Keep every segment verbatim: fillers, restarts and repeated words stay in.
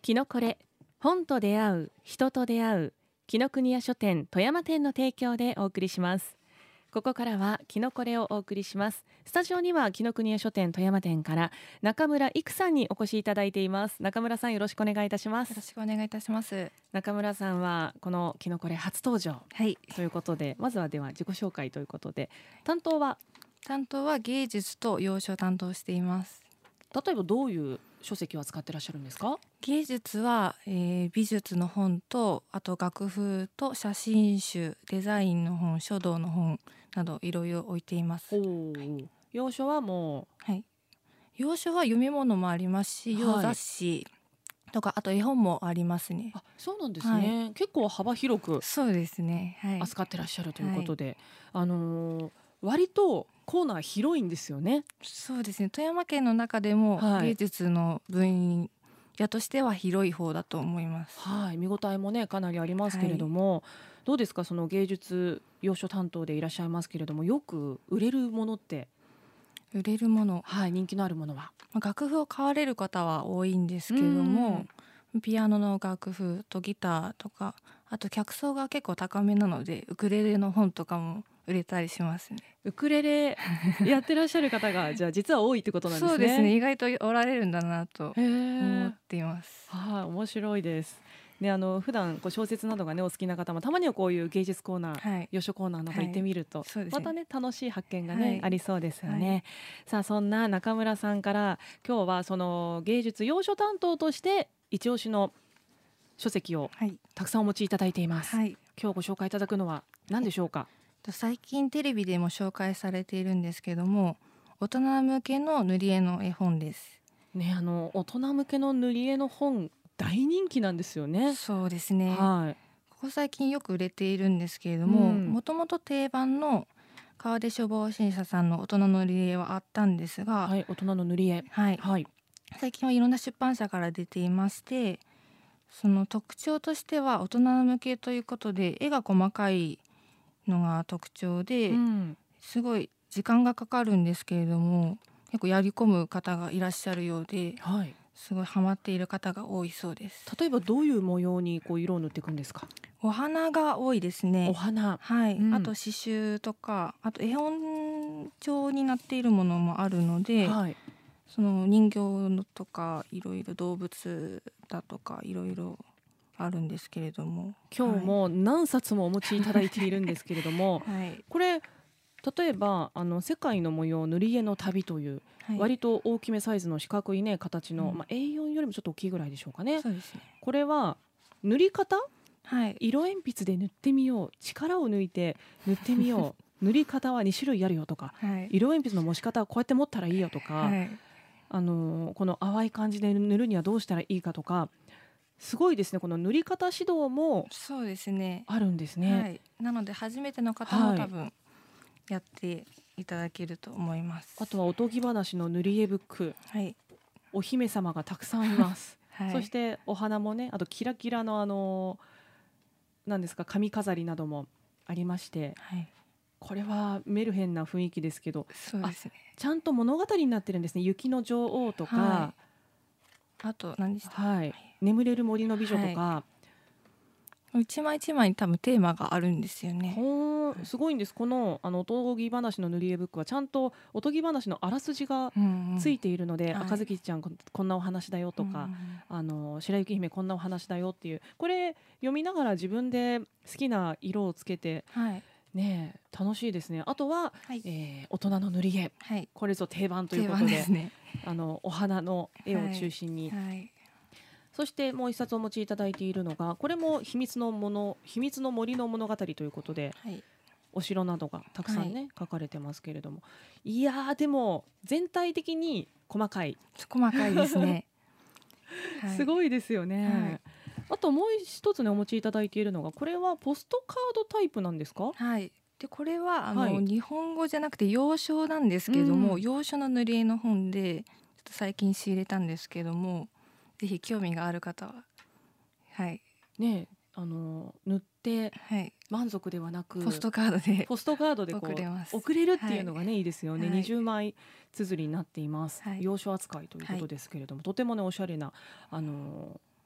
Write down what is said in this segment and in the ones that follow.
きのこれ本と出会う人と出会う紀ノ国屋書店富山店の提供でお送りします。ここからはきのこれをお送りします。スタジオには紀ノ国屋書店富山店から中村育さんにお越しいただいています。中村さん、よろしくお願いいたします。 よろしくお願いいたします。 中村さんはこのきのこれ初登場、 はい、 ということで、まずはでは自己紹介ということで、担当は担当は芸術と洋書を担当しています。 例えばどういう書籍を扱ってらっしゃるんですか？ 芸術は、えー美術の本と、あと楽譜と写真集、デザインの本、書道の本などいろいろ置いています。 おー、洋書はもはい、洋書は読み物もありますし、 はい洋雑誌とか、あと絵本もありますね。 う、あ、そうなんですね、 は結構幅広くそうですね。はい。 扱ってらっしゃるということで、あのー割とコーナー広いんですよね。 そうですね。富山県の中でもはい芸術の分野としては広い方だと思います。 はい、見応えもねかなりありますけれども、どうですか、その芸術洋書担当でいらっしゃいますけれども、よく売れるものって、 売れるもの、 はい、人気のあるものは。 まあ楽譜を買われる方は多いんですけれども、ピアノの楽譜とギターとか、あと客層が結構高めなのでウクレレの本とかも売れたりしますね。 ウクレレやってらっしゃる方がじゃあ実は多いってことなんですね。 そうですね。意外とおられるんだなとへ思っー、 ています。 はい、面白いです。ね、あの普段こう小説などがねお好きな方もたまにはこういう芸術コーナー、 はい。 洋書コーナーなど行ってみると、 はいそうですねまたね楽しい発見がね、 はいありそうですよね。 はいさあ、そんな中村さんから今日はその芸術洋書担当として一押しの書籍をはい。 たくさんお持ちいただいています。 はい。 今日ご紹介いただくのは何でしょうか？ と最近テレビでも紹介されているんですけども、大人向けの塗り絵の絵本です。 ね、あの大人向けの塗り絵の本大人気なんですよね。 そうですね。 はい。 ここ最近よく売れているんですけれども、 うんもともと定番の川出書房審査さんの大人の塗り絵はあったんですが、 はい、大人の塗り絵。 はい、 はい。 最近はいろんな出版社から出ていまして、その特徴としては大人向けということで絵が細かいのが特徴で、 うんすごい時間がかかるんですけれども、結構やり込む方がいらっしゃるようで、 はい。 すごいハマっている方が多いそうです。 例えばどういう模様にこう色を塗っていくんですか？ お花が多いですおね。 花。 はい、 うんあと刺繍とか、あと絵本調になっているものもあるので、 はい。 その人形のとかいろいろ動物だとかいろいろあるんですけれども、 今日も何冊もお持ちいただいているんですけれども、 はい、はいこれ例えばあの世界の模様塗り絵の旅という、 はい、 割と大きめサイズの四角いね形の、 うんまあ、エーよん よりもちょっと大きいぐらいでしょうかね。 そうですね。 これは塗り方、 はい、 色鉛筆で塗ってみよう、力を抜いて塗ってみよう塗り方はに種類あるよとか、 はい、 色鉛筆の持ち方はこうやって持ったらいいよとか、 はい、 あのこの淡い感じで塗るにはどうしたらいいかとか、すごいですね。この塗り方指導もそうですね。 あるんですね。 はい、なので初めての方はいも多分やっていただけると思います。 あとはおとぎ話の塗り絵ブック、 はい、 お姫様がたくさんいます、 はい、 そしてお花もね、あとキラキラのあの何ですか、髪飾りなどもありまして、 はい、 これはメルヘンな雰囲気ですけど、 そうですね。 ちゃんと物語になってるんですね。雪の女王とか、 はあと何でした？ はい、眠れる森の美女とか、 一枚一枚に多分テーマがあるんですよね。 ほーすごいんです。このあのおとぎ話の塗り絵ブックはちゃんとおとぎ話のあらすじがうんうんついているので、 はい赤ずきんちゃんここんなお話だよとか、あの白雪姫こんなお話だよっていう、これ読みながら自分で好きな色をつけてはいね、楽しいですね。あとは、 はいえー大人の塗り絵、 はい、 これぞ定番という定ことで、 番ですね。 あのお花の絵を中心に、 はいそしてもう一冊お持ちいただいているのが、これも秘密のもの秘密の森の物語ということで、 はいお城などがたくさんね、書かれてますけれども、いやーでも全体的に細かい、 細かいですね。はい、 すごいですよね、 はいあともう一つねお持ちいただいているのが、これはポストカードタイプなんですか？ はいでこれはあの、 はい日本語じゃなくて洋書なんですけども、 うん洋書の塗り絵の本でちょっと最近仕入れたんですけども、ぜひ興味がある方ははいね、あの塗ってはい満足ではなく、 ポストカードでポストカードでこう送れます送れるっていうのがね、いいですよね、 はいにじゅうまい綴りになっています、 はい洋書扱いということですけれども、とてもねおしゃれなあの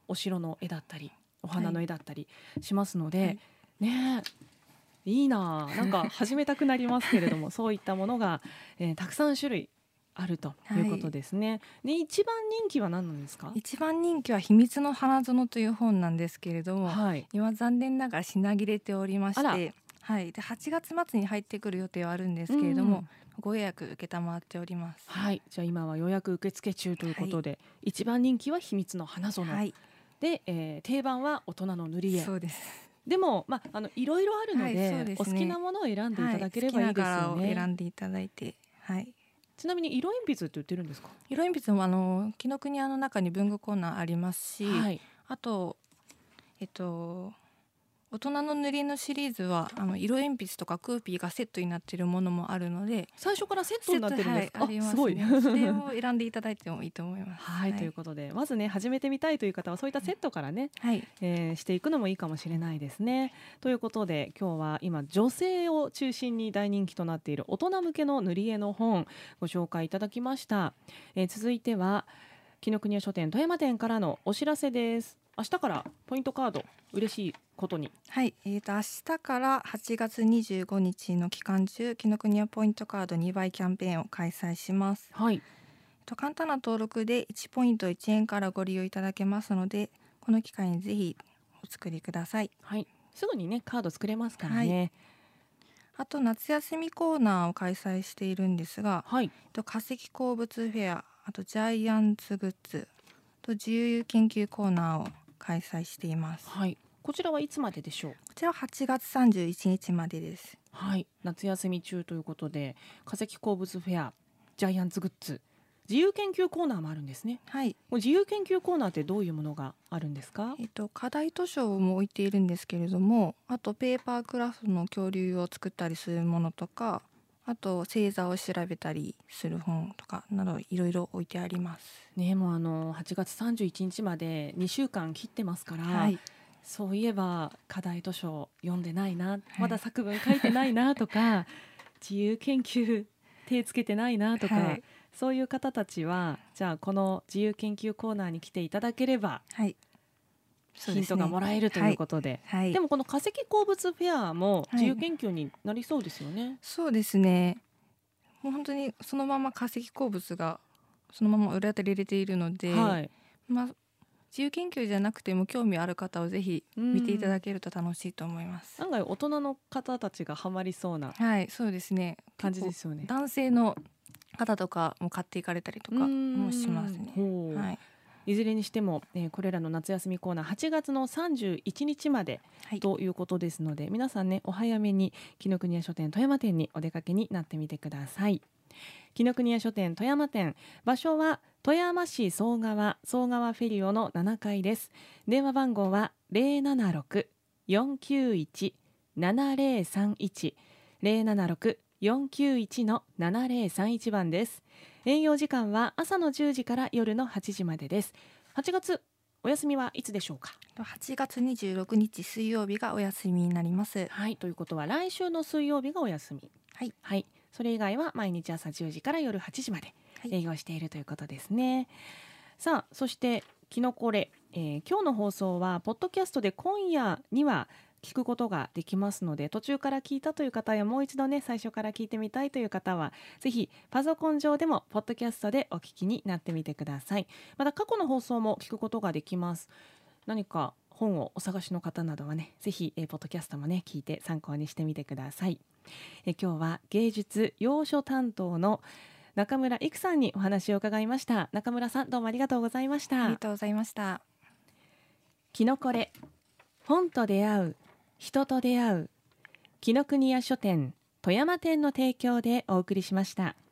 お城の絵だったりお花の絵だったりしますので、 はい、 ねえいいななんか始めたくなりますけれどもそういったものが、えー、たくさん種類あるということですね、はい、で一番人気は何なんですか？ 一番人気は秘密の花園という本なんですけれども、 はい、 今残念ながら品切れておりまして、はい、ではちがつ末に入ってくる予定はあるんですけれども、うん、ご予約受けたまっております。 はい、じゃあ今は予約受付中ということで、はい、一番人気は秘密の花園、はい、で、えー、定番は大人の塗り絵。 そうです。 でも、まあ、あのいろいろあるの で,、はい、でね、お好きなものを選んでいただければいいですよね、 はい、好きな柄を選んでいただいて、はい、 ちなみに色鉛筆って売ってるんですか？ 色鉛筆もあの紀ノ国屋の中に文具コーナーありますし、はい、あとえっと大人の塗りのシリーズはあの色鉛筆とかクーピーがセットになっているものもあるので、 最初からセットになってるんですか？ はい、ありますね、すごいそれを選んでいただいてもいいと思います。 はい、はい、ということでまずね始めてみたいという方はそういったセットからね、はい、えー、していくのもいいかもしれないですね。ということで今日は今女性を中心に大人気となっている大人向けの塗り絵の本ご紹介いただきました。えー、続いては紀ノ国屋書店富山店からのお知らせです。明日からポイントカード嬉しいことに、 はい、えー、と明日からはちがつにじゅうごにちの期間中紀ノ国屋ポイントカードにばいキャンペーンを開催します。 はい、 と簡単な登録でいちポイントいちえんからご利用いただけますので、この機会にぜひお作りください。 はい、すぐにねカード作れますからね。はい、 あと夏休みコーナーを開催しているんですが、 はい、 と化石鉱物フェア、あとジャイアンツグッズと自由研究コーナーを開催しています。 はい、こちらはいつまででしょう？ こちらははちがつさんじゅういちにちまでです。 はい、夏休み中ということで化石鉱物フェア、ジャイアンツグッズ、自由研究コーナーもあるんですね。はい、自由研究コーナーってどういうものがあるんですか？ えっと、課題図書も置いているんですけれども、あとペーパークラフトの恐竜を作ったりするものとか、あと星座を調べたりする本とかなどいろいろ置いてありますね。もうあのはちがつさんじゅういちにちまでにしゅうかん切ってますから、はい、そういえば課題図書読んでないな、はい、まだ作文書いてないなとか自由研究手つけてないなとか、はい、そういう方たちはじゃあこの自由研究コーナーに来ていただければ、はい、ヒントがもらえるということで、はいはい、でもこの化石鉱物フェアも自由研究になりそうですよね。はい、 そうですね。もう本当にそのまま化石鉱物がそのまま裏手で入れているので、はい、まあ、自由研究じゃなくても興味ある方をぜひ見ていただけると楽しいと思います。 案外大人の方たちがハマりそうな、 はい、そうですね、 感じですよね。 男性の方とかも買っていかれたりとかもしますね。はい、 いずれにしても、えー、これらの夏休みコーナーはちがつのさんじゅういちにちまでということですので、はい、皆さんねお早めに紀ノ国屋書店富山店にお出かけになってみてください。紀ノ国屋書店富山店、場所は富山市総川総川フェリオのななかいです。電話番号は ゼロななろく よんきゅういち ななゼロさんいち ゼロななろく よんきゅういち ななゼロさんいち 番です。営業時間は朝のじゅうじから夜のはちじまでです。はちがつお休みはいつでしょうか？ はちがつにじゅうろくにち水曜日がお休みになります。 はい、ということは来週の水曜日がお休み。はい、はい、それ以外は毎日朝じゅうじから夜はちじまで営業しているということですね。はい、さあそしてキノコレ、えー、今日の放送はポッドキャストで今夜には聞くことができますので、途中から聞いたという方やもう一度ね最初から聞いてみたいという方はぜひパソコン上でもポッドキャストでお聞きになってみてください。また過去の放送も聞くことができます。何か本をお探しの方などはねぜひ、えー、ポッドキャストもね聞いて参考にしてみてください。えー、今日は芸術洋書担当の中村育さんにお話を伺いました。中村さんどうもありがとうございました。 ありがとうございました。 キノコレ、本と出会う人と出会う紀ノ国屋書店富山店の提供でお送りしました。